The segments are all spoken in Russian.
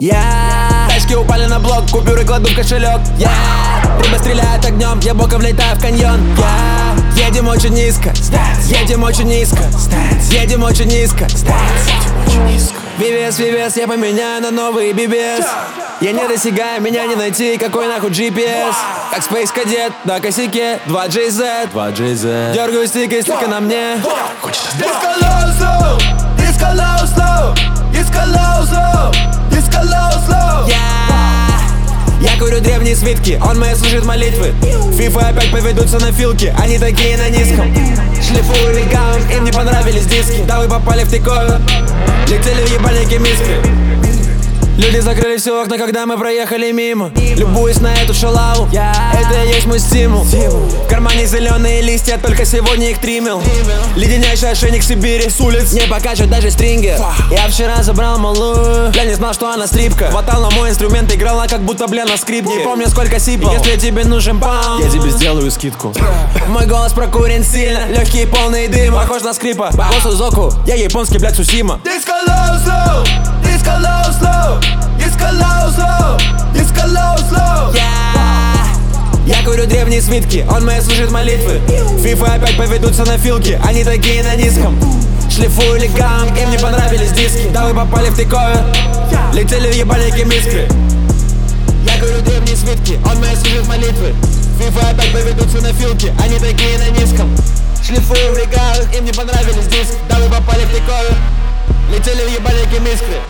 Тачки упали на блок, купюры кладу в кошелек. Рыба стреляет огнем, я боком влетаю в каньон. Едем очень низко, едем очень низко, едем очень низко. Вивес, Вивес, я поменяю на новый BBS. Я не достигаю, меня не найти, какой нахуй GPS. Как Space Cadet на косяке, 2GZ. Дергаю стик, если только на мне. Disco low slow, disco low slow, disco low slow, disco low slow. Я курю древние свитки, он мои служит молитвы. FIFA опять поведутся на филки, они такие на низком. Шлифую легавым, им не понравились диски. Да вы попали в тикове, летели в ебальники миски. Люди закрыли все окна, когда мы проехали мимо. Любуюсь на эту шалаву, это и есть мой стимул. В кармане зеленые листья, только сегодня их триммил. Леденящий ошейник Сибири, с улиц не покачивает даже стрингер. Я вчера забрал малую, я не знал, что она стрипка. Хватал на мой инструмент, играла как будто, бля, на скрипке. Не помню, сколько сипал. Если тебе нужен паунд, я тебе сделаю скидку. Мой голос прокурен сильно, легкие полные дыма. Похож на скрипа, по Сузоку, я японский, блядь, Сусима. Disco low slow, disco low slow, disco low slow, disco low slow. Я курю древние свитки, он мои служит молитвы. FIFA опять поведутся на филки, они такие на низком. Шлифую легавым, им не понравились диски. Да вы попали в тикове, летели в ебальники мискры. Я курю древние свитки, он мои служит молитвы. FIFA опять поведутся на филки, они такие на низком. Шлифую легавым, им не понравились диски. Да вы попали в тикове, летели в ебальники мискры.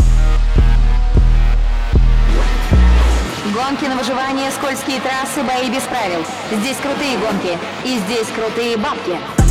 Гонки на выживание, скользкие трассы, бои без правил. Здесь крутые гонки и здесь крутые бабки.